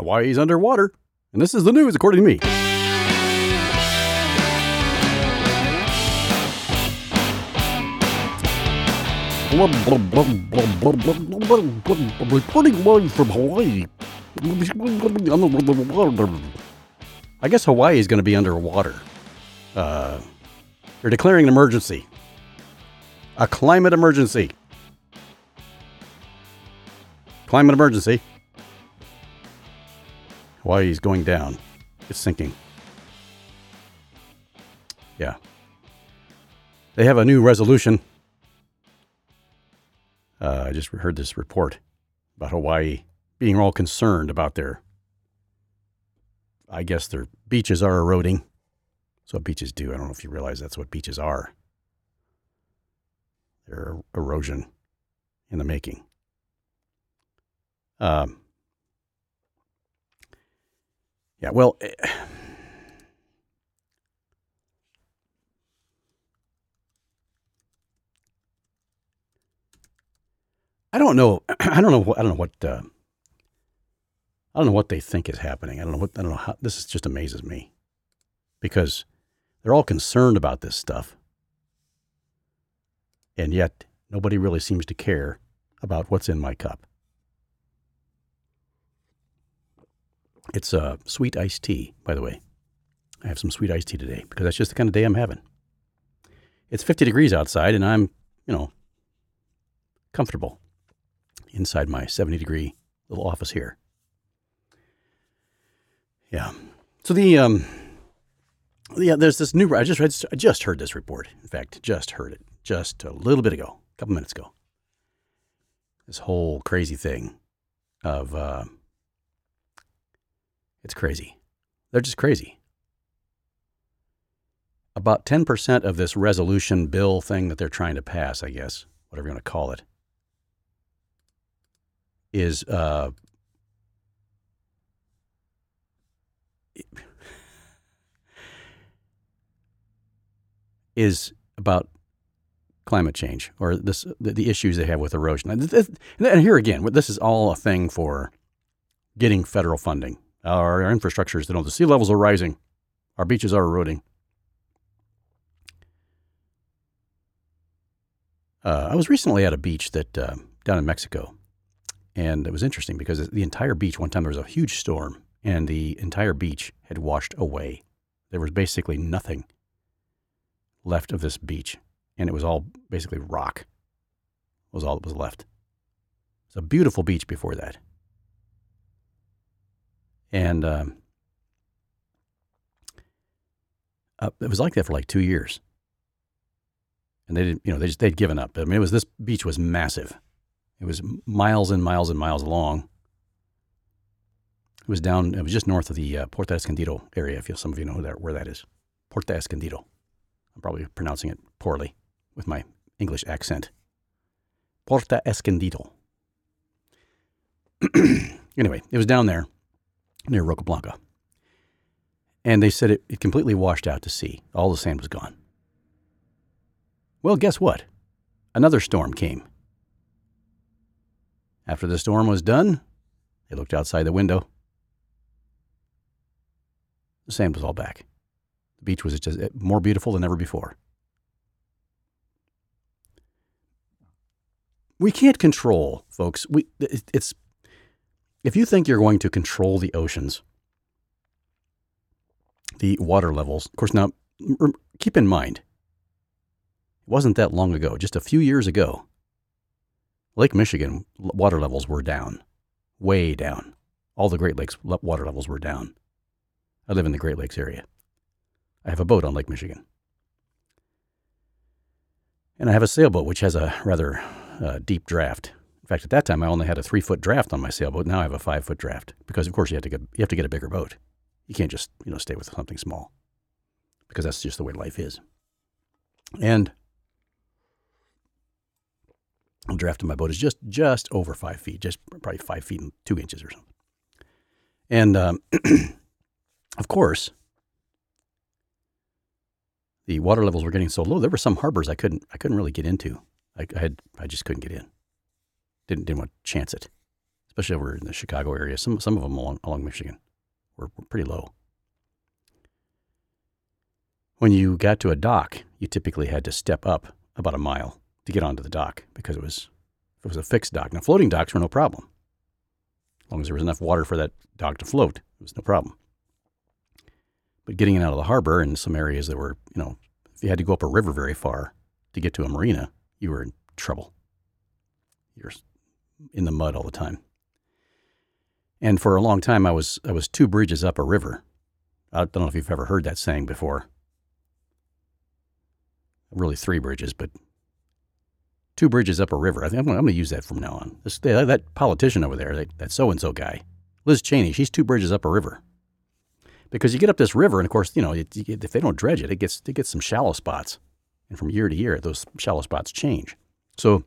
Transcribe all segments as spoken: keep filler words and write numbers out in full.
Hawaii's underwater, and this is the news according to me. Reporting live from Hawaii. I guess Hawaii is going to be underwater. Uh, they're declaring an emergency. A climate emergency. Climate emergency. Hawaii is going down. It's sinking. Yeah. They have a new resolution. Uh, I just heard this report about Hawaii being all concerned about their, I guess their beaches are eroding. That's what beaches do. I don't know if you realize that's what beaches are. They're erosion in the making. Um, yeah, well, I don't know. I don't know. I don't know what. Uh, I don't know what they think is happening. I don't know what. I don't know how. This is just amazes me, because they're all concerned about this stuff, and yet nobody really seems to care about what's in my cup. It's a uh, sweet iced tea, by the way. I have some sweet iced tea today because that's just the kind of day I'm having. It's fifty degrees outside, and I'm, you know, comfortable inside my seventy degree little office here. Yeah. So the, um, yeah, there's this new, I just read, I just heard this report. In fact, just heard it just a little bit ago, a couple minutes ago. This whole crazy thing of, uh, it's crazy. They're just crazy. About ten percent of this resolution bill thing that they're trying to pass, I guess, whatever you want to call it, is uh, is about climate change, or this the, the issues they have with erosion. And, this, and here again, this is all a thing for getting federal funding. Our, our infrastructure is, you know, the sea levels are rising, our beaches are eroding. Uh, I was recently at a beach that uh, down in Mexico. And it was interesting because the entire beach, one time there was a huge storm, and the entire beach had washed away. There was basically nothing left of this beach, and it was all basically rock. Was all that was left. It was a beautiful beach before that. And um, uh, it was like that for like two years. And they didn't, you know, they just, they'd given up. I mean, it was, this beach was massive. It was miles and miles and miles long. It was down, it was just north of the uh, Puerto Escondido area, if you, some of you know where that, where that is. Puerto Escondido. I'm probably pronouncing it poorly with my English accent. Puerto Escondido. Anyway, it was down there near Roca Blanca. And they said it, it completely washed out to sea. All the sand was gone. Well, guess what? Another storm came. After the storm was done, they looked outside the window. The sand was all back. The beach was just more beautiful than ever before. We can't control, folks. We it's if you think you're going to control the oceans, the water levels. Of course, now keep in mind, it wasn't that long ago, just a few years ago, Lake Michigan water levels were down, way down. All the Great Lakes water levels were down. I live in the Great Lakes area. I have a boat on Lake Michigan. And I have a sailboat, which has a rather uh, deep draft. In fact, at that time, I only had a three-foot draft on my sailboat. Now I have a five-foot draft because, of course, you have to get you have to get a bigger boat. You can't just, you know, stay with something small because that's just the way life is. And the draft of my boat is just just over five feet, just probably five feet and two inches or something. And um, of course, the water levels were getting so low. There were some harbors I couldn't I couldn't really get into. I, I had I just couldn't get in. Didn't didn't want to chance it. especially over in the Chicago area. Some some of them along along Michigan were, were pretty low. When you got to a dock, you typically had to step up about a mile to get onto the dock because it was if it was a fixed dock. Now, floating docks were no problem. As long as there was enough water for that dock to float, it was no problem. But getting in out of the harbor in some areas that were, you know, if you had to go up a river very far to get to a marina, you were in trouble. You're in the mud all the time. And for a long time, I was I was two bridges up a river. I don't know if you've ever heard that saying before. Really three bridges, but two bridges up a river. I think I'm going, I'm going to use that from now on. This, that, that politician over there, that, that so-and-so guy, Liz Cheney, she's two bridges up a river. Because you get up this river, and of course, you know, it, you, if they don't dredge it, it gets it gets some shallow spots. And from year to year, those shallow spots change. So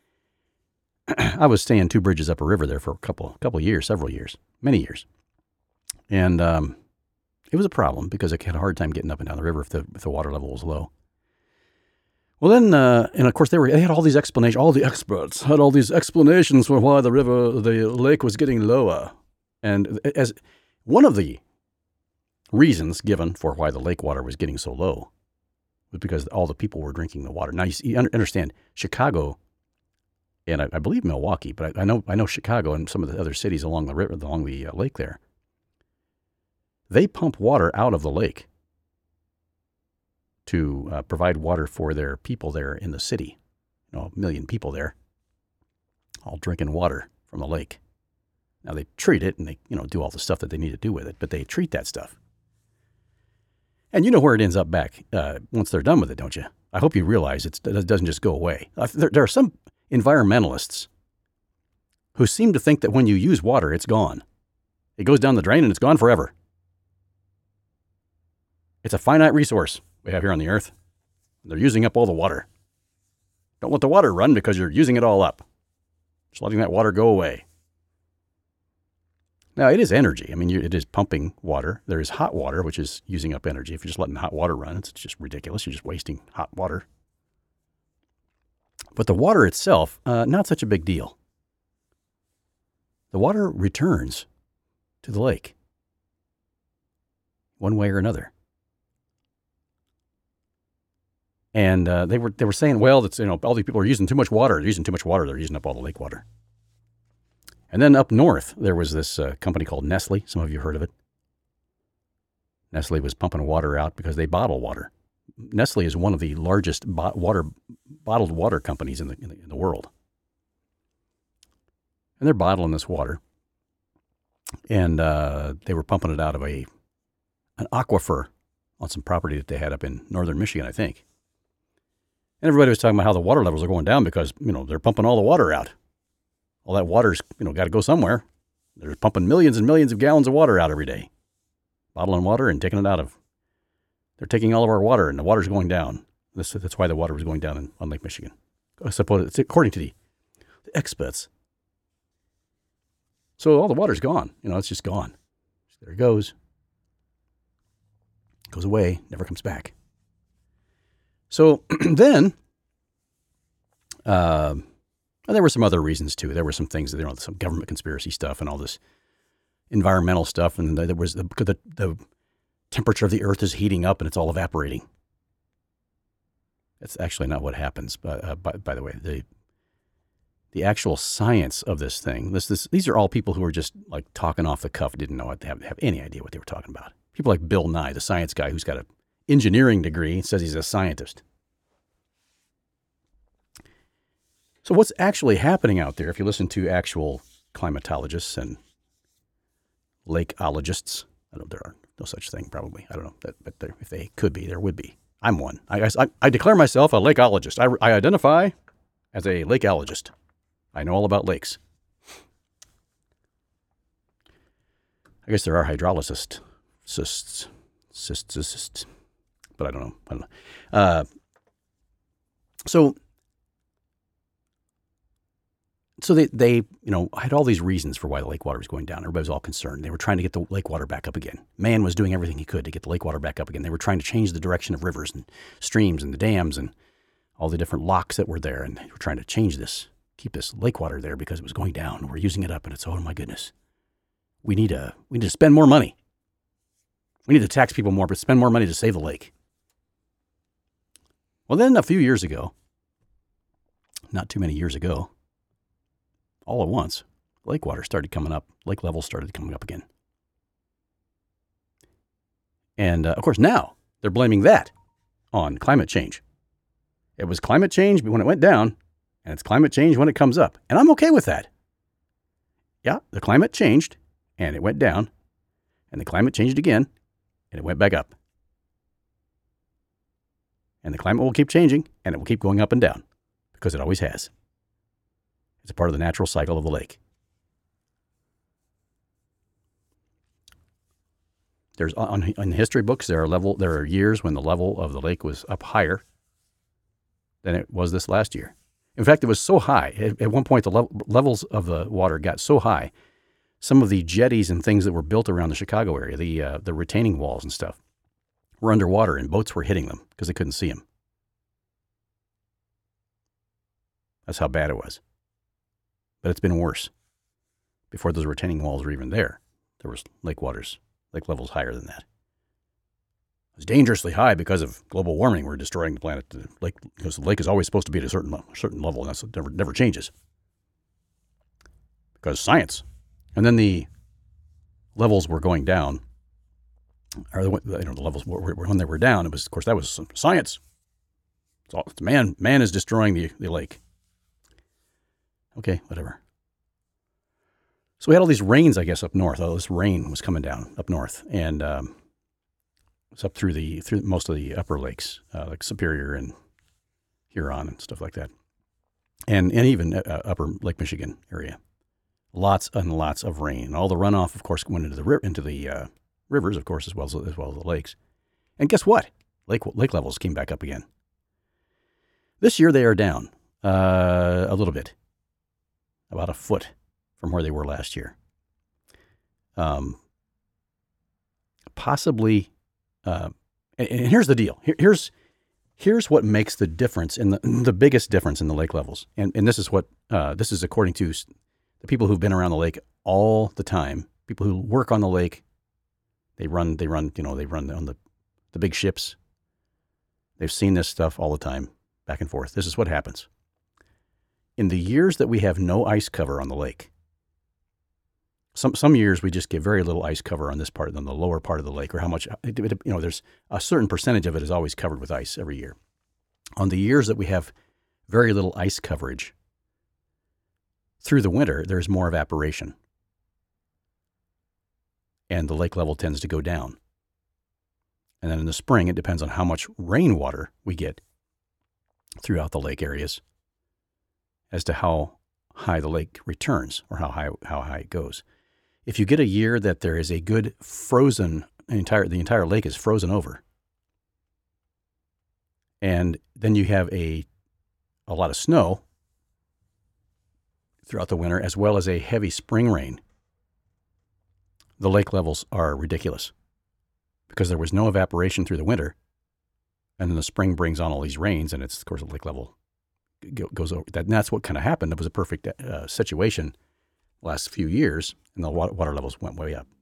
I was staying two bridges up a river there for a couple couple years, several years, many years. And um, it was a problem because I had a hard time getting up and down the river if the, if the water level was low. Well, then, uh, and of course, they were they had all these explanations. All the experts had all these explanations for why the river, the lake was getting lower. And as one of the reasons given for why the lake water was getting so low was because all the people were drinking the water. Now, you, see, you understand, Chicago, and I, I believe Milwaukee, but I, I know I know Chicago and some of the other cities along the river, along the uh, lake there, they pump water out of the lake to uh, provide water for their people there in the city. You know, a million people there, all drinking water from the lake. Now they treat it and they, you know, do all the stuff that they need to do with it, but they treat that stuff. And you know where it ends up back uh, once they're done with it, don't you? I hope you realize it's, it doesn't just go away. Uh, there, there are some environmentalists who seem to think that when you use water, it's gone. It goes down the drain and it's gone forever. It's a finite resource we have here on the earth. They're using up all the water. Don't let the water run because you're using it all up. Just letting that water go away. Now, it is energy. I mean, you, it is pumping water. There is hot water, which is using up energy. If you're just letting hot water run, it's just ridiculous. You're just wasting hot water. But the water itself, uh, not such a big deal. The water returns to the lake one way or another. And uh, they were they were saying, well, that's, you know, all these people are using too much water. They're using too much water. They're using up all the lake water. And then up north, there was this uh, company called Nestle. Some of you heard of it. Nestle was pumping water out because they bottle water. Nestle is one of the largest bo- water bottled water companies in the, in the in the world. And they're bottling this water. And uh, they were pumping it out of a an aquifer on some property that they had up in northern Michigan, I think. And everybody was talking about how the water levels are going down because, you know, they're pumping all the water out. All that water's, you know, got to go somewhere. They're pumping millions and millions of gallons of water out every day. Bottling water and taking it out of, they're taking all of our water and the water's going down. This, that's why the water was going down in, on Lake Michigan. I suppose it's according to the, the experts. So all the water's gone. You know, it's just gone. There it goes. Goes away, never comes back. So then, uh, and there were some other reasons too. There were some things that, you know, some government conspiracy stuff and all this environmental stuff. And there was the, the, the temperature of the earth is heating up and it's all evaporating. That's actually not what happens. But, uh, by, by the way, the, the actual science of this thing, this, this, these are all people who are just like talking off the cuff, didn't know what they have, have any idea what they were talking about. People like Bill Nye, the science guy who's got an engineering degree, says he's a scientist. So what's actually happening out there, if you listen to actual climatologists and lakeologists, I don't know, there are no such thing probably. I don't know, but, but there, if they could be, there would be. I'm one. I, I, I declare myself a lakeologist. I, I identify as a lakeologist. I know all about lakes. I guess there are hydrologists, cysts, cysts, cysts, but I don't know. I don't know. Uh, so, so they, they, you know, had all these reasons for why the lake water was going down. Everybody was all concerned. They were trying to get the lake water back up again. Man was doing everything he could to get the lake water back up again. They were trying to change the direction of rivers and streams and the dams and all the different locks that were there, and they were trying to change this keep this lake water there because it was going down. We're using it up, and it's, oh my goodness. We need to, we need to spend more money. We need to tax people more, but spend more money to save the lake. Well, then a few years ago, not too many years ago, all at once, lake water started coming up. Lake levels started coming up again. And, uh, of course, now they're blaming that on climate change. It was climate change when it went down, and it's climate change when it comes up. And I'm okay with that. Yeah, the climate changed, and it went down, and the climate changed again, and it went back up. And the climate will keep changing, and it will keep going up and down, because it always has. It's a part of the natural cycle of the lake. There's on in history books there are level there are years when the level of the lake was up higher than it was this last year. In fact, it was so high at, at one point the level, levels of the water got so high. Some of the jetties and things that were built around the Chicago area, the uh, the retaining walls and stuff, were underwater, and boats were hitting them because they couldn't see them. That's how bad it was. But it's been worse. Before those retaining walls were even there, there was lake waters, lake levels higher than that. It was dangerously high because of global warming. We're destroying the planet. The lake, because the lake is always supposed to be at a certain certain level, and that's never never changes. Because science. And then the levels were going down. Or the, you know, the levels were, were when they were down. It was, of course, that was science. It's all, it's man man is destroying the, the lake. Okay, whatever. So we had all these rains, I guess, up north. All this rain was coming down up north, and um, it's up through the through most of the upper lakes, uh, like Superior and Huron and stuff like that, and and even uh, upper Lake Michigan area. Lots and lots of rain. And all the runoff, of course, went into the into the uh, rivers, of course, as well as as well as the lakes. And guess what? Lake lake levels came back up again. This year they are down uh, a little bit, about a foot from where they were last year. Um, possibly, uh, and, and here's the deal. Here, here's here's what makes the difference in the the biggest difference in the lake levels. And and this is what uh, this is according to the people who've been around the lake all the time. People who work on the lake. They run. They run. You know. They run on the the big ships. They've seen this stuff all the time, back and forth. This is what happens. In the years that we have no ice cover on the lake, some some years we just get very little ice cover on this part, on the lower part of the lake, or how much, it, it, you know, there's a certain percentage of it is always covered with ice every year. On the years that we have very little ice coverage, through the winter, there's more evaporation. And the lake level tends to go down. And then in the spring, it depends on how much rainwater we get throughout the lake areas as to how high the lake returns, or how high how high it goes. If you get a year that there is a good frozen, the entire the entire lake is frozen over, and then you have a a lot of snow throughout the winter, as well as a heavy spring rain, the lake levels are ridiculous because there was no evaporation through the winter, and then the spring brings on all these rains, and it's, of course, the lake level goes over. That, and that's what kind of happened. It was a perfect uh, situation the last few years, and the water, water levels went way up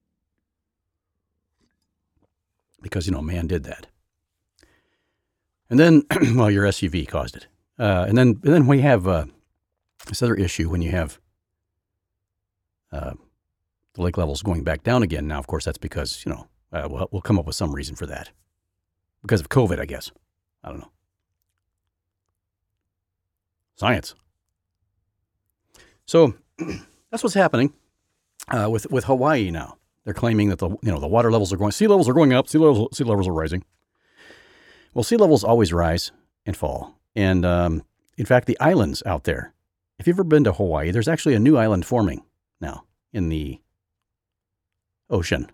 because, you know, man did that. And then, well, your S U V caused it. Uh, and then, and then we have uh, this other issue when you have uh, the lake levels going back down again. Now, of course, that's because, you know, uh, we'll, we'll come up with some reason for that. Because of COVID, I guess. I don't know. Science. So that's what's happening uh, with with Hawaii now. They're claiming that the you know the water levels are going, sea levels are going up, sea levels sea levels are rising. Well, sea levels always rise and fall, and um, in fact, the islands out there. If you've ever been to Hawaii, there's actually a new island forming now in the ocean,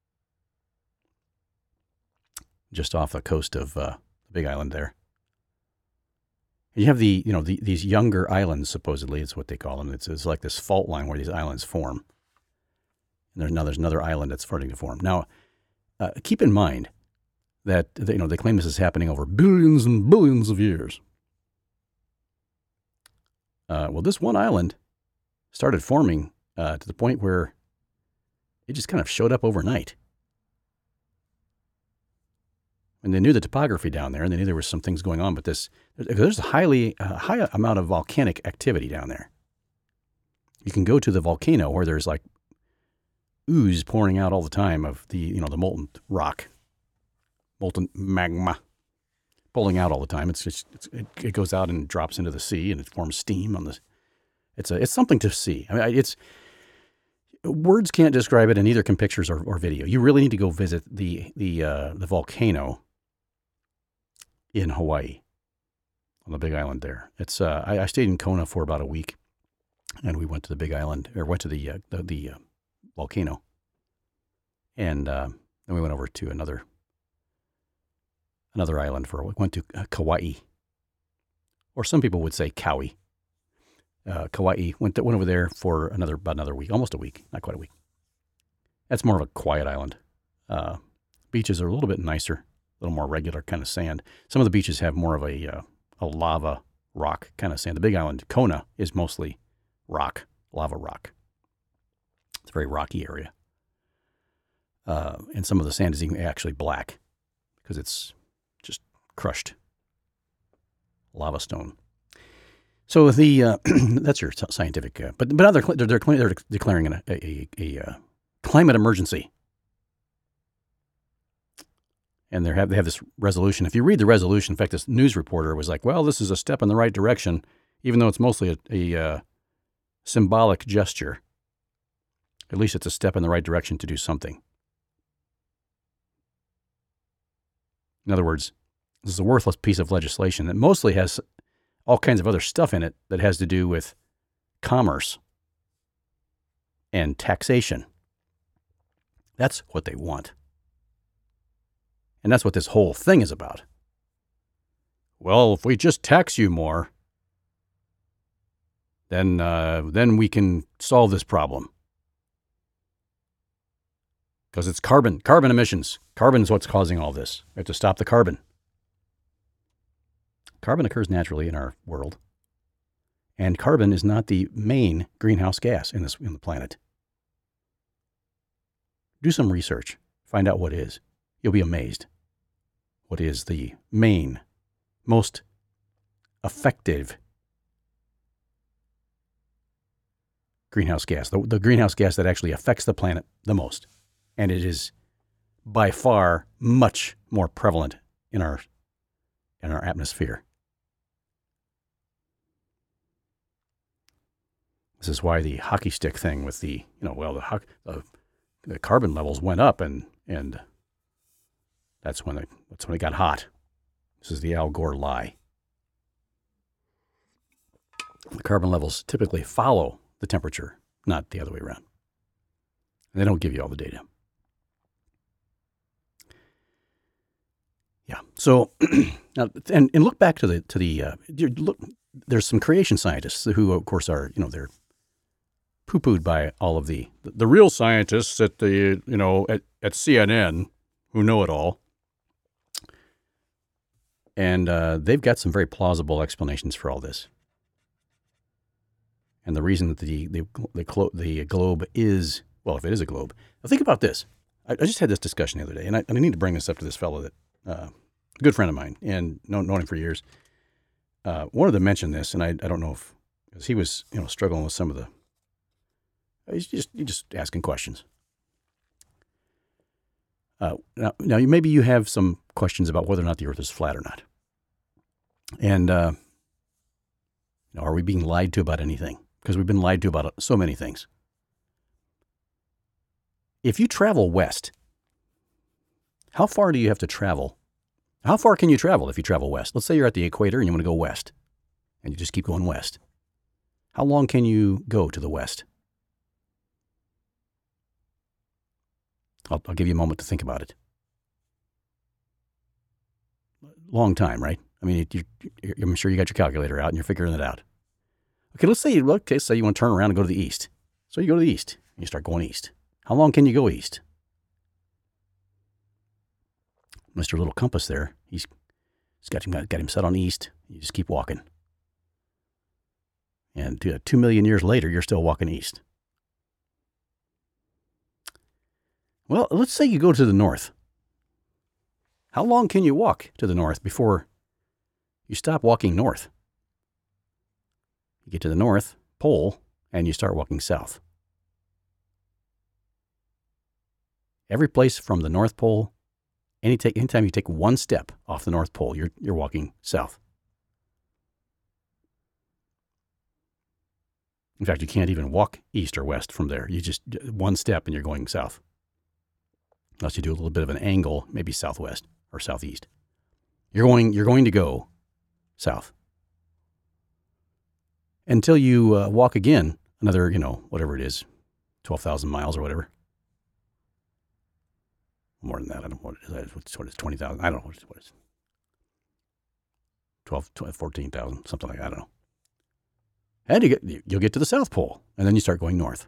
just off the coast of uh, the Big Island there. And you have the, you know, the, these younger islands, supposedly, it's what they call them. It's, it's like this fault line where these islands form. And there's now there's another island that's starting to form. Now, uh, keep in mind that, you know, they claim this is happening over billions and billions of years. Uh, well, this one island started forming uh, to the point where it just kind of showed up overnight. And they knew the topography down there, and they knew there were some things going on. But this, there's a highly a high amount of volcanic activity down there. You can go to the volcano where there's like ooze pouring out all the time of the you know the molten rock, molten magma pulling out all the time. It's just it's, it, it goes out and drops into the sea, and it forms steam on the. It's a it's something to see. I mean, it's words can't describe it, and neither can pictures or, or video. You really need to go visit the the uh, the volcano in Hawaii, on the Big Island there. It's uh, I, I stayed in Kona for about a week, and we went to the Big Island, or went to the uh, the, the uh, volcano, and uh, then we went over to another another island for we went to uh, Kauai, or some people would say Kauai. Uh, Kauai went to, went over there for another about another week, almost a week, not quite a week. That's more of a quiet island. Uh, beaches are a little bit nicer. A little more regular kind of sand. Some of the beaches have more of a uh, a lava rock kind of sand. The Big Island, Kona, is mostly rock, lava rock. It's a very rocky area. Uh, and some of the sand is even actually black because it's just crushed lava stone. So the uh, that's your scientific, uh, but but other they're they're, they're declaring an, a a, a uh, climate emergency. And they have they have this resolution. If you read the resolution, in fact, this news reporter was like, "Well, this is a step in the right direction, even though it's mostly a, a uh, symbolic gesture. At least it's a step in the right direction to do something." In other words, this is a worthless piece of legislation that mostly has all kinds of other stuff in it that has to do with commerce and taxation. That's what they want. And that's what this whole thing is about. Well, if we just tax you more, then uh, then we can solve this problem. Because it's carbon, carbon emissions. Carbon is what's causing all this. We have to stop the carbon. Carbon occurs naturally in our world. And carbon is not the main greenhouse gas in this in the planet. Do some research. Find out what is. You'll be amazed. What is the main, most effective greenhouse gas, the, the greenhouse gas that actually affects the planet the most. And it is by far much more prevalent in our in our atmosphere. This is why the hockey stick thing with the, you know, well, the the, the carbon levels went up and and That's when it, that's when it got hot. This is the Al Gore lie. The carbon levels typically follow the temperature, not the other way around. And they don't give you all the data. Yeah. So, now, and, and look back to the to the uh, look. There's some creation scientists who, of course, are you know they're poo-pooed by all of the the real scientists at the you know at, at C N N who know it all. And uh, they've got some very plausible explanations for all this. And the reason that the the the, clo- the globe is, well, if it is a globe. Now think about this. I, I just had this discussion the other day, and I, and I need to bring this up to this fellow that, uh, a good friend of mine, and known, known him for years. Uh, wanted to mention this, and I, I don't know if, because he was, you know, struggling with some of the, he's just, he's just asking questions. Uh, now, now, maybe you have some questions about whether or not the earth is flat or not. And uh, you know, are we being lied to about anything? Because we've been lied to about so many things. If you travel west, how far do you have to travel? How far can you travel if you travel west? Let's say you're at the equator and you want to go west, and you just keep going west. How long can you go to the west? I'll, I'll give you a moment to think about it. Long time, right? I mean, you, you, I'm sure you got your calculator out and you're figuring it out. Okay, let's say you okay, say you want to turn around and go to the east. So you go to the east and you start going east. How long can you go east? Mister Little Compass there, he's, he's got him got him set on east. You just keep walking. And uh, two million years later, you're still walking east. Well, let's say you go to the north. How long can you walk to the north before you stop walking north? You get to the North Pole and you start walking south. Every place from the North Pole, any take, anytime you take one step off the North Pole, you're, you're walking south. In fact, you can't even walk east or west from there. You just, one step and you're going south. Unless you do a little bit of an angle, maybe southwest or southeast. You're going, you're going to go south. Until you uh, walk again, another, you know, whatever it is, twelve thousand miles or whatever. More than that, I don't know what it is. What is twenty thousand? I don't know what it is. What it is. twelve, twelve, fourteen thousand, something like that, I don't know. And you get, you'll get to the South Pole, and then you start going north.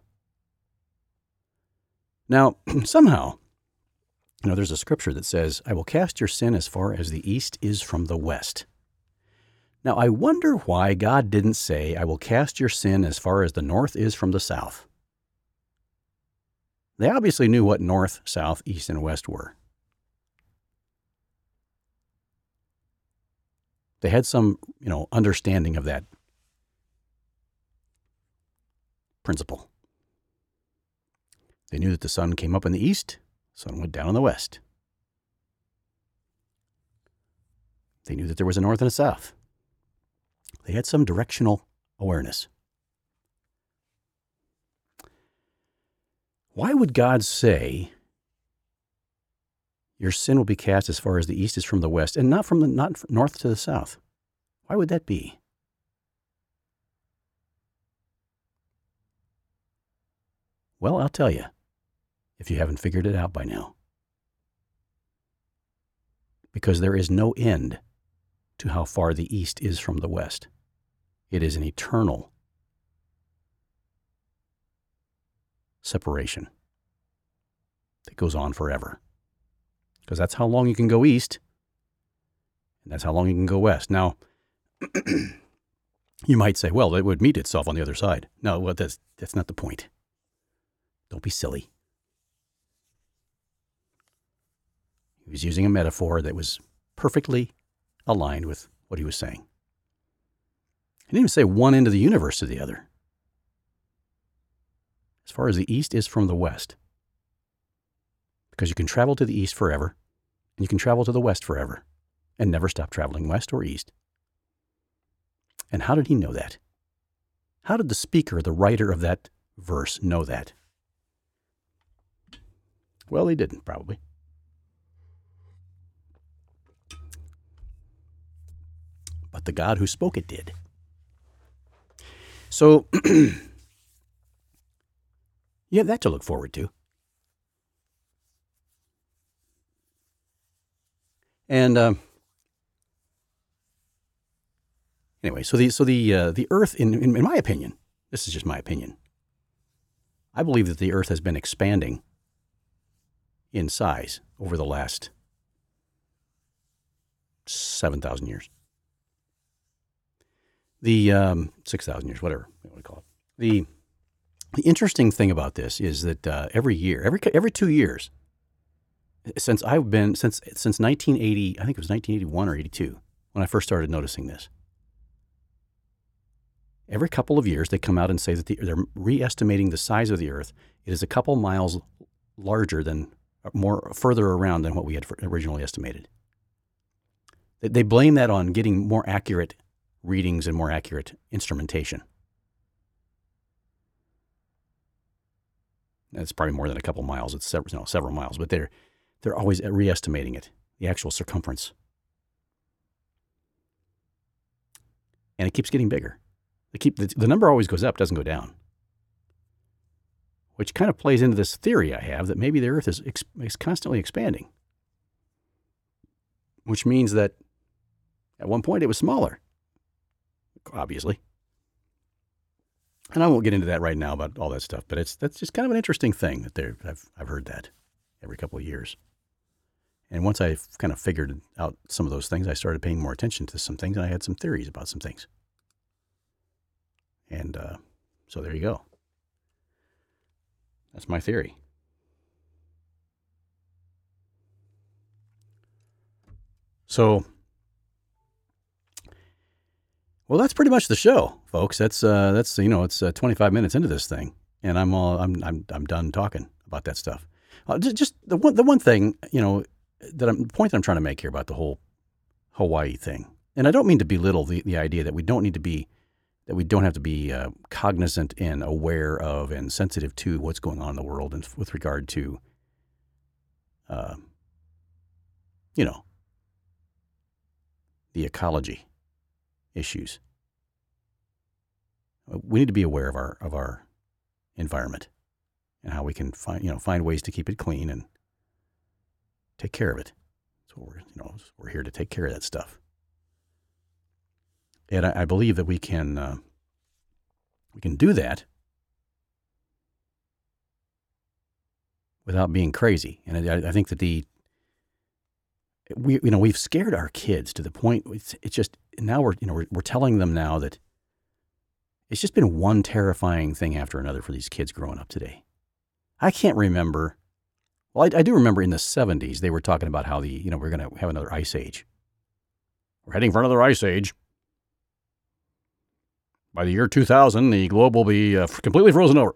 Now, somehow, you know, there's a scripture that says, I will cast your sin as far as the east is from the west. Now, I wonder why God didn't say, I will cast your sin as far as the north is from the south. They obviously knew what north, south, east, and west were. They had some, you know, understanding of that principle. They knew that the sun came up in the east, the sun went down in the west. They knew that there was a north and a south. They had some directional awareness. Why would God say, your sin will be cast as far as the east is from the west, and not from the not from north to the south? Why would that be? Well, I'll tell you, if you haven't figured it out by now. Because there is no end to how far the east is from the west. It is an eternal separation that goes on forever. Because that's how long you can go east, and that's how long you can go west. Now, you might say, well, it would meet itself on the other side. No, well, that's, that's not the point. Don't be silly. He was using a metaphor that was perfectly aligned with what he was saying. He didn't even say one end of the universe to the other. As far as the east is from the west. Because you can travel to the east forever, and you can travel to the west forever, and never stop traveling west or east. And how did he know that? How did the speaker, the writer of that verse, know that? Well, he didn't, probably. But the God who spoke it did. So, you have that to look forward to. And uh, anyway, so the so the uh, the Earth, in, in in my opinion, this is just my opinion. I believe that the Earth has been expanding in size over the last seven thousand years. The um, six thousand years, whatever you want to call it. The the interesting thing about this is that uh, every year, every every two years, since I've been since since nineteen eighty, I think it was nineteen eighty-one or eighty-two when I first started noticing this. Every couple of years, they come out and say that the, they're re-estimating the size of the Earth. It is a couple miles larger than, more further around than what we had originally estimated. They, they blame that on getting more accurate readings and more accurate instrumentation. It's probably more than a couple miles. It's several, you know, several miles, but they're they're always re-estimating it, the actual circumference, and it keeps getting bigger. They keep the, the number always goes up, doesn't go down, which kind of plays into this theory I have that maybe the Earth is ex, is constantly expanding, which means that at one point it was smaller. Obviously. And I won't get into that right now about all that stuff, but it's that's just kind of an interesting thing that there I've I've heard that every couple of years. And once I kind of figured out some of those things, I started paying more attention to some things, and I had some theories about some things. And uh, so there you go. That's my theory. So, well, that's pretty much the show, folks. That's uh, that's you know, it's uh, twenty-five minutes into this thing, and I'm all I'm I'm I'm done talking about that stuff. Uh, just, just the one the one thing you know that I'm the point that I'm trying to make here about the whole Hawaii thing, and I don't mean to belittle the the idea that we don't need to be that we don't have to be uh, cognizant and aware of and sensitive to what's going on in the world, and with regard to, uh, you know, the ecology issues. We need to be aware of our of our environment and how we can find you know find ways to keep it clean and take care of it. So we're you know we're here to take care of that stuff, and I, I believe that we can uh, we can do that without being crazy. And I, I think that the we you know we've scared our kids to the point it's, it's just now we're you know we're, we're telling them now that it's just been one terrifying thing after another for these kids growing up today. I can't remember. Well, I, I do remember in the seventies they were talking about how the you know we're going to have another ice age. We're heading for another ice age. By the year two thousand, the globe will be uh, completely frozen over.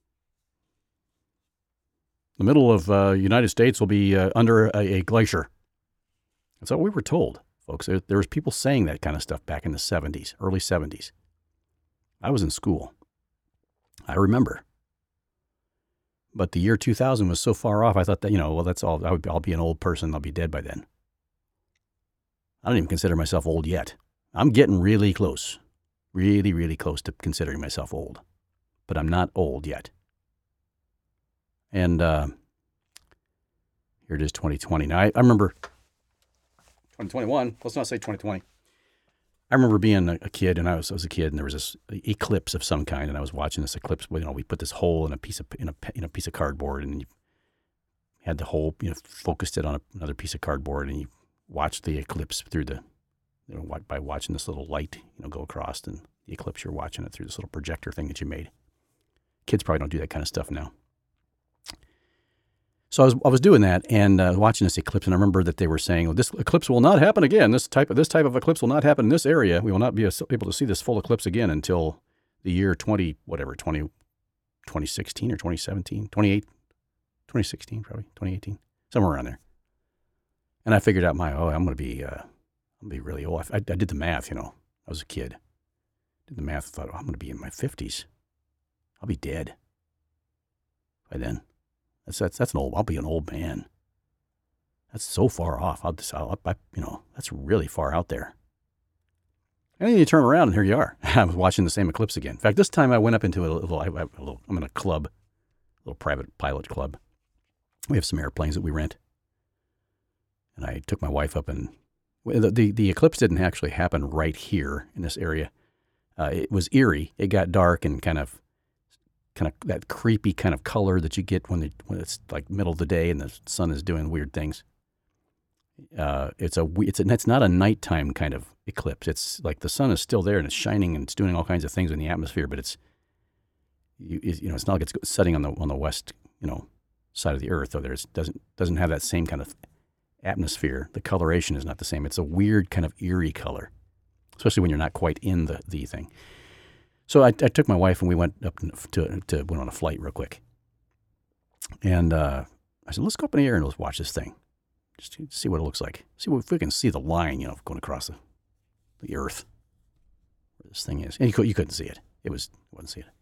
The middle of uh, United States will be uh, under a, a glacier. That's what we were told, folks. There, there was people saying that kind of stuff back in the seventies, early seventies. I was in school. I remember. But the year two thousand was so far off, I thought that, you know, well, that's all. I would, I'll be an old person. I'll be dead by then. I don't even consider myself old yet. I'm getting really close. Really, really close to considering myself old. But I'm not old yet. And uh, here it is, twenty twenty. Now, I, I remember twenty twenty-one. Let's not say twenty twenty. I remember being a, a kid, and I was, I was a kid, and there was this eclipse of some kind, and I was watching this eclipse. You know, we put this hole in a piece of in a in a piece of cardboard, and you had the hole, you know, focused it on a, another piece of cardboard, and you watched the eclipse through the, you know, by watching this little light, you know, go across, and the eclipse, you're watching it through this little projector thing that you made. Kids probably don't do that kind of stuff now. So I was I was doing that and uh, watching this eclipse, and I remember that they were saying, well, this eclipse will not happen again. This type of this type of eclipse will not happen in this area. We will not be able to see this full eclipse again until the year twenty whatever twenty, twenty sixteen or twenty seventeen, twenty-eight, twenty sixteen probably twenty eighteen, somewhere around there. And I figured out my oh I'm gonna be uh, I'm gonna be really old. I, I did the math, you know. I was a kid. Did the math. Thought oh, I'm gonna be in my fifties. I'll be dead by then. That's, that's, that's an old, I'll be an old man. That's so far off. I'll just, I'll, I, you know, that's really far out there. And then you turn around and here you are. I was watching the same eclipse again. In fact, this time I went up into a little, I, I, a little I'm in a club, a little private pilot club. We have some airplanes that we rent. And I took my wife up, and the, the, the eclipse didn't actually happen right here in this area. Uh, it was eerie. It got dark and kind of, kind of that creepy kind of color that you get when, the, when it's like middle of the day and the sun is doing weird things. Uh, it's a it's a, it's not a nighttime kind of eclipse. It's like the sun is still there and it's shining and it's doing all kinds of things in the atmosphere, but it's you, you know it's not like it's setting on the on the west you know side of the earth. Though there's doesn't doesn't have that same kind of atmosphere. The coloration is not the same. It's a weird kind of eerie color, especially when you're not quite in the the thing. So I, I took my wife and we went up to, to went on a flight real quick. And uh, I said, let's go up in the air and let's watch this thing. Just to see what it looks like. See what, if we can see the line, you know, going across the, the earth where this thing is. And you, could, you couldn't see it. It was, I wasn't seeing it.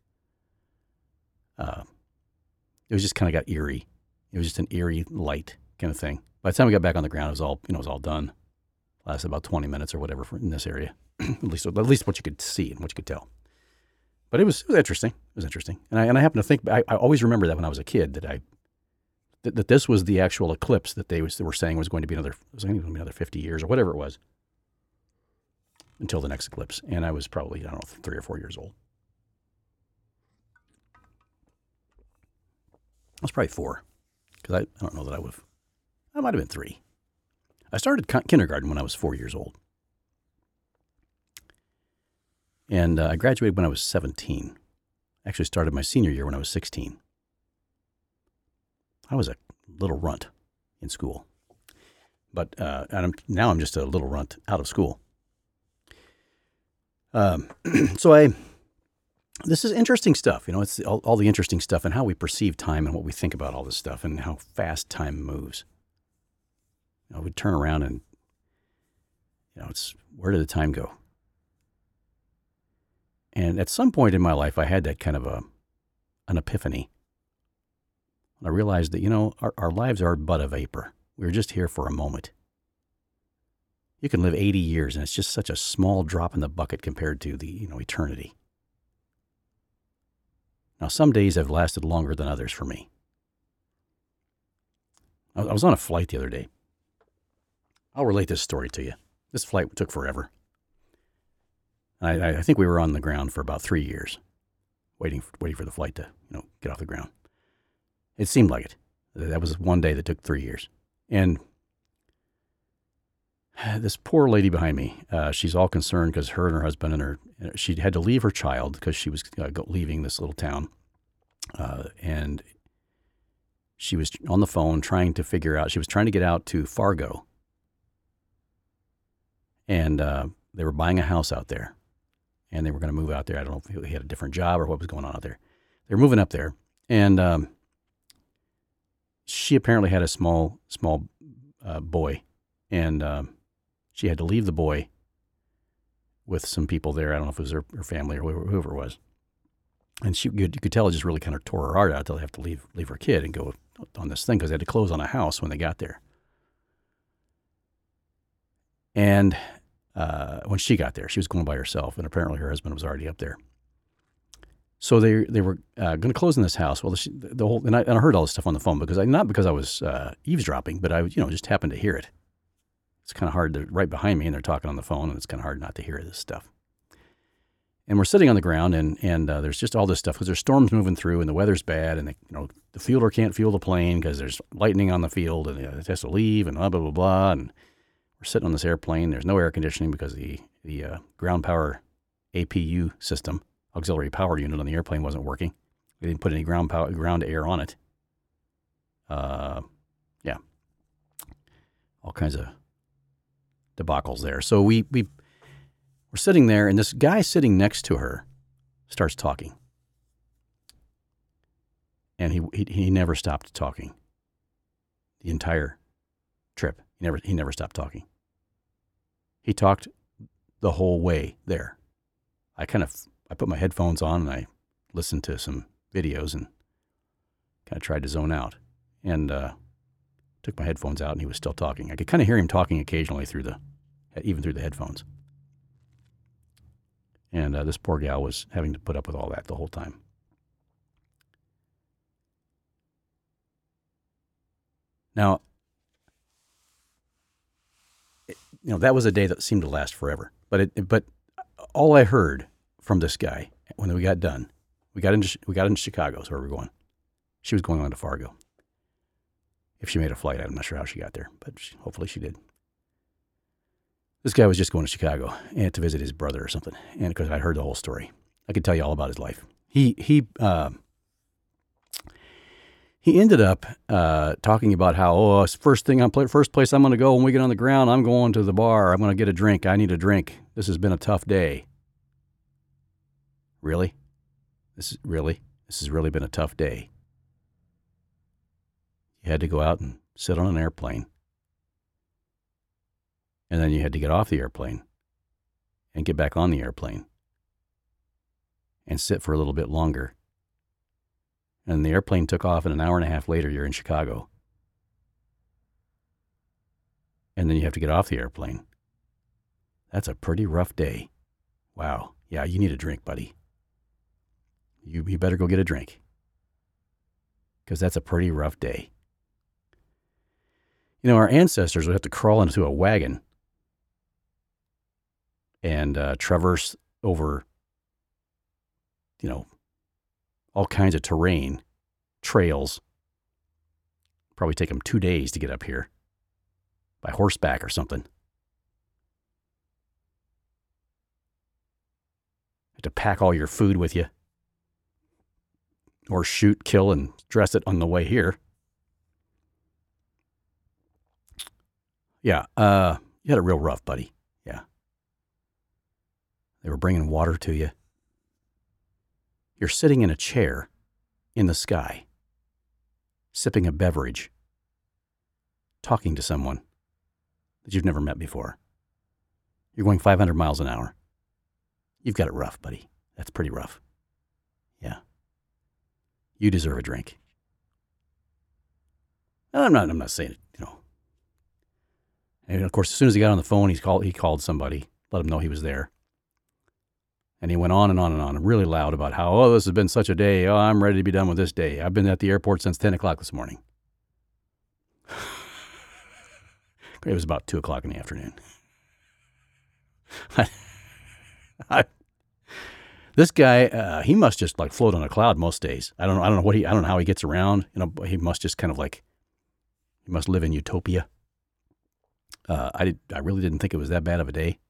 Uh, it was just kind of got eerie. It was just an eerie light kind of thing. By the time we got back on the ground, it was all, you know, it was all done. Lasted about twenty minutes or whatever for, in this area. at least, at least what you could see and what you could tell. But it was, it was interesting. It was interesting. And I, and I happen to think, I, I always remember that when I was a kid, that I, that, that this was the actual eclipse that they, was, they were saying was going to be another, was going to be another fifty years or whatever it was until the next eclipse. And I was probably, I don't know, three or four years old. I was probably four because I, I don't know that I would have, I might have been three. I started kindergarten when I was four years old. And uh, I graduated when I was seventeen. I actually started my senior year when I was sixteen. I was a little runt in school. But uh, and I'm, now I'm just a little runt out of school. Um, so I, this is interesting stuff. You know, it's all, all the interesting stuff and how we perceive time and what we think about all this stuff and how fast time moves. You know, we turn around and, you know, it's, where did the time go? And at some point in my life, I had that kind of a, an epiphany. I realized that, you know, our, our lives are but a vapor. We're just here for a moment. You can live eighty years, and it's just such a small drop in the bucket compared to the, you know, eternity. Now, some days have lasted longer than others for me. I was on a flight the other day. I'll relate this story to you. This flight took forever. I, I think we were on the ground for about three years, waiting for, waiting for the flight to, you know, get off the ground. It seemed like it. That was one day that took three years. And this poor lady behind me, uh, she's all concerned because her and her husband and her, she had to leave her child because she was uh, leaving this little town. Uh, and she was on the phone trying to figure out, she was trying to get out to Fargo. And uh, they were buying a house out there. And they were going to move out there. I don't know if he had a different job or what was going on out there. They were moving up there. And um, she apparently had a small, small uh, boy. And um, she had to leave the boy with some people there. I don't know if it was her, her family or whoever, whoever it was. And she, you could tell it just really kind of tore her heart out to have to leave leave her kid and go on this thing because they had to close on a house when they got there. And uh, when she got there, she was going by herself, and apparently her husband was already up there. So they they were uh, going to close in this house. Well, the, the whole and I, and I heard all this stuff on the phone because I not because I was uh, eavesdropping, but I you know just happened to hear it. It's kind of hard to right behind me, and they're talking on the phone, and it's kind of hard not to hear this stuff. And we're sitting on the ground, and and uh, there's just all this stuff because there's storms moving through, and the weather's bad, and they, you know the fielder can't fuel the plane because there's lightning on the field, and it has to leave, and blah blah blah blah. And we're sitting on this airplane. There's no air conditioning because the the uh, ground power A P U system, auxiliary power unit on the airplane, wasn't working. They didn't put any ground power, ground air on it. Uh, yeah, all kinds of debacles there. So we we. We're sitting there, and this guy sitting next to her starts talking. And he he, he never stopped talking. The entire trip. He never he never stopped talking. He talked the whole way there. I kind of I put my headphones on and I listened to some videos and kind of tried to zone out. And uh, took my headphones out, and he was still talking. I could kind of hear him talking occasionally through the even through the headphones. And uh, this poor gal was having to put up with all that the whole time. Now, it, you know, that was a day that seemed to last forever. But it, but all I heard from this guy when we got done, we got into we got into Chicago, so where we're going. She was going on to Fargo. If she made a flight, I'm not sure how she got there, but she, hopefully she did. This guy was just going to Chicago and to visit his brother or something. And because I heard the whole story, I could tell you all about his life. He he uh, he ended up uh, talking about how, oh, it's first thing I'm first place I'm going to go when we get on the ground. I'm going to the bar. I'm going to get a drink. I need a drink. This has been a tough day. Really? This is really this has really been a tough day. You had to go out and sit on an airplane. And then you had to get off the airplane and get back on the airplane and sit for a little bit longer. And the airplane took off, and an hour and a half later, you're in Chicago. And then you have to get off the airplane. That's a pretty rough day. Wow. Yeah, you need a drink, buddy. You, you better go get a drink. Because that's a pretty rough day. You know, our ancestors would have to crawl into a wagon and uh, traverse over, you know, all kinds of terrain, trails. Probably take them two days to get up here by horseback or something. have to pack all your food with you. Or shoot, kill, and dress it on the way here. Yeah, uh, you had it real rough, buddy. Yeah. They were bringing water to you. You're sitting in a chair in the sky, sipping a beverage, talking to someone that you've never met before. You're going five hundred miles an hour. You've got it rough, buddy. That's pretty rough. Yeah. You deserve a drink. And I'm not, I'm not saying it, you know. And of course, as soon as he got on the phone, he called, he called somebody, let him know he was there. And he went on and on and on, really loud about how, oh, this has been such a day. Oh, I'm ready to be done with this day. I've been at the airport since ten o'clock this morning. It was about two o'clock in the afternoon. I, I, this guy, uh, he must just like float on a cloud most days. I don't know. I don't know what he, I don't know how he gets around. You know, he must just kind of like, he must live in utopia. Uh, I did, I really didn't think it was that bad of a day.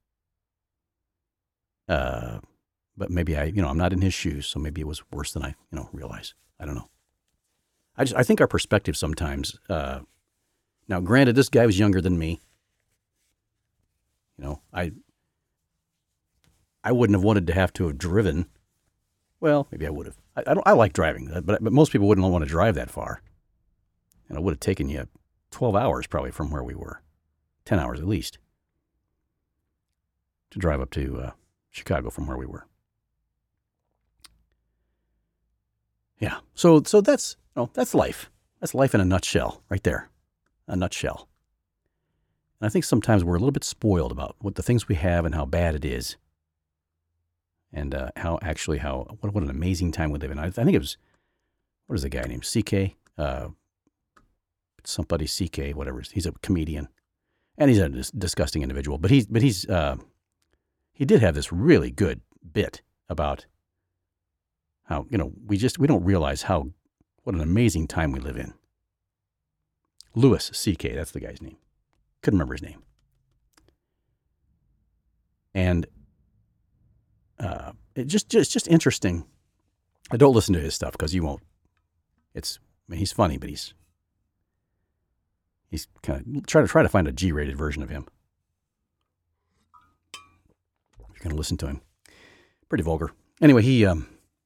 Uh, But maybe I, you know, I'm not in his shoes, so maybe it was worse than I, you know, realized. I don't know. I just, I think our perspective sometimes. Uh, now, granted, this guy was younger than me. You know, I, I wouldn't have wanted to have to have driven. Well, maybe I would have. I, I don't. I like driving, but but most people wouldn't want to drive that far. And it would have taken you twelve hours probably from where we were, ten hours at least, to drive up to uh, Chicago from where we were. Yeah, so so that's you know, that's life. That's life in a nutshell, right there, a nutshell. And I think sometimes we're a little bit spoiled about what the things we have and how bad it is, and uh, how actually how what what an amazing time we live in. I, I think it was what is the guy named C K, uh, somebody C K, whatever. He's a comedian, and he's a dis- disgusting individual. But he's but he's uh, he did have this really good bit about how, you know, we just, we don't realize how, what an amazing time we live in. Louis C K, that's the guy's name. Couldn't remember his name. And uh, it just, just, just interesting. I don't listen to his stuff because you won't. It's, I mean, he's funny, but he's, he's kind of trying to try to find a G-rated version of him. You're going to listen to him. Pretty vulgar. Anyway, he, um,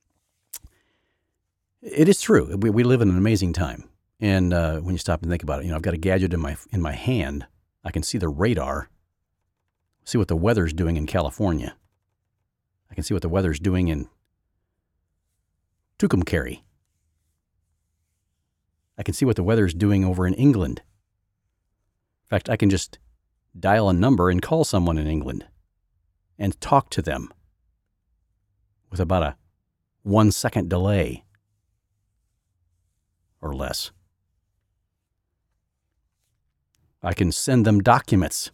it is true. We we live in an amazing time, and uh, when you stop and think about it, you know, I've got a gadget in my in my hand. I can see the radar, see what the weather's doing in California. I can see what the weather's doing in Tucumcari. I can see what the weather's doing over in England. In fact, I can just dial a number and call someone in England and talk to them with about a one second delay. Or less. I can send them documents.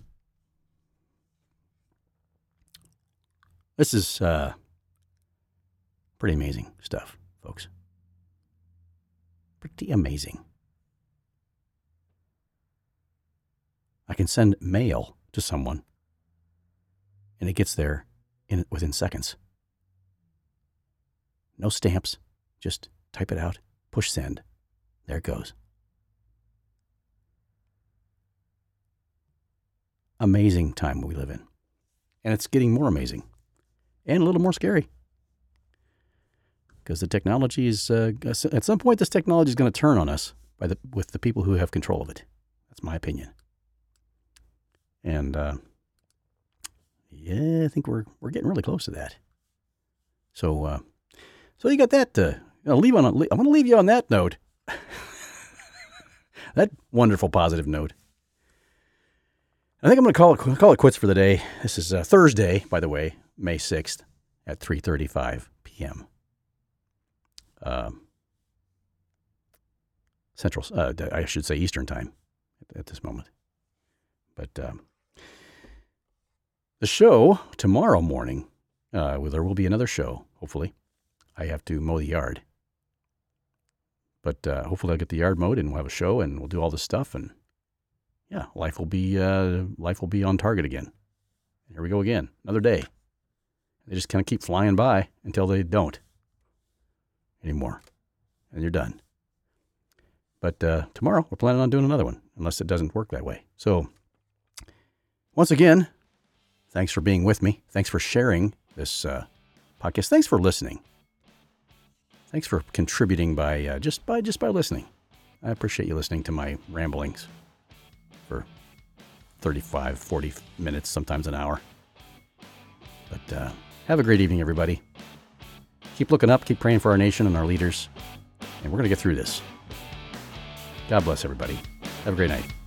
This is uh, pretty amazing stuff, folks. Pretty amazing. I can send mail to someone, and it gets there in within seconds. No stamps. Just type it out, push send. There it goes. Amazing time we live in. And it's getting more amazing. And a little more scary. Because the technology is, uh, at some point, this technology is going to turn on us by the, with the people who have control of it. That's my opinion. And, uh, yeah, I think we're we're getting really close to that. So, uh, so you got that. Uh, I'll leave on. A, I'm going to leave you on that note. That wonderful positive note. I think I'm going to call it call it quits for the day. This is uh, Thursday, by the way, May sixth at three thirty-five p.m. Um, Central, uh, I should say Eastern time at, at this moment. But um, the show tomorrow morning, uh, well, there will be another show, hopefully. I have to mow the yard. But uh, hopefully I'll get the yard mowed and we'll have a show and we'll do all this stuff. And yeah, life will be uh, life will be on target again. Here we go again. Another day. They just kind of keep flying by until they don't anymore. And you're done. But uh, tomorrow, we're planning on doing another one, unless it doesn't work that way. So, once again, thanks for being with me. Thanks for sharing this uh, podcast. Thanks for listening. Thanks for contributing by uh, just by just by listening. I appreciate you listening to my ramblings for thirty-five, forty minutes, sometimes an hour. But uh, have a great evening, everybody. Keep looking up, keep praying for our nation and our leaders, and we're going to get through this. God bless everybody. Have a great night.